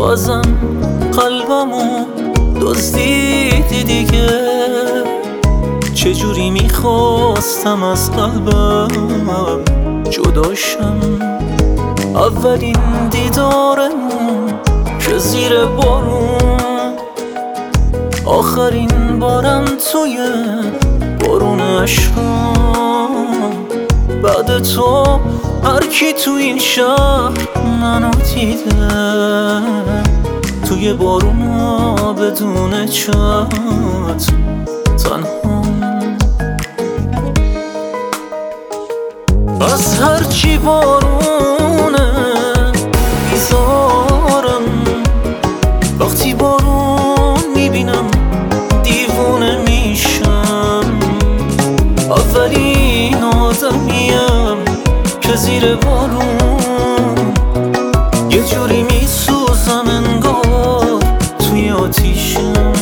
ازم قلبمو دزدیدی دیگه. چجوری میخواستم از قلبم جداشم. اولین دیدارمون که زیر بارون، آخرین بارم توی بارون عشقم. بعد تو هر کی تو این شهر منو دیده، توی بارونا بدون چت تنها. از هرچی بارونه بیزارم، وقتی بارون میبینم دیوونه میشم. اولین آدمیم که زیر بارون یه جوری میسوزم انگار توی آتیشم.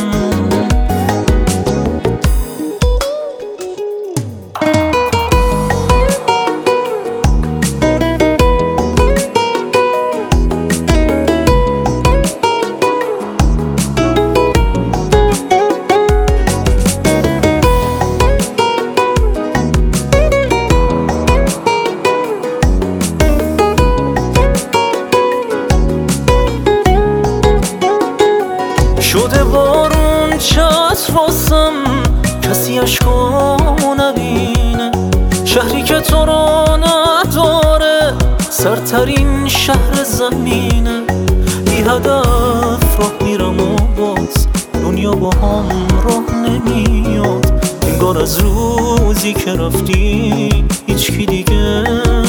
شده بارون چتر واسم، کسی عشقامو نبینه. شهری که تو رو نداره، سرترین شهر زمینه. بی هدف راه میرم و باز دنیا با هم راه نمیاد. انگار از روزی که رفتی هیچکی دیگه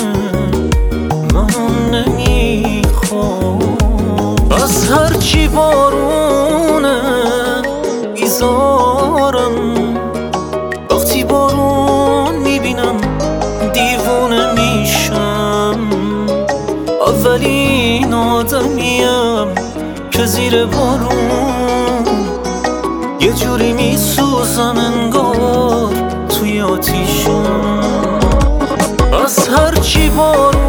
من نمیخواد. از هرچی بارونه بیزارم، وقتی بارون میبینم دیوونه میشم. اولین آدمیم که زیر بارون یه جوری میسوزم انگار توی آتیشم. از هرچی بارون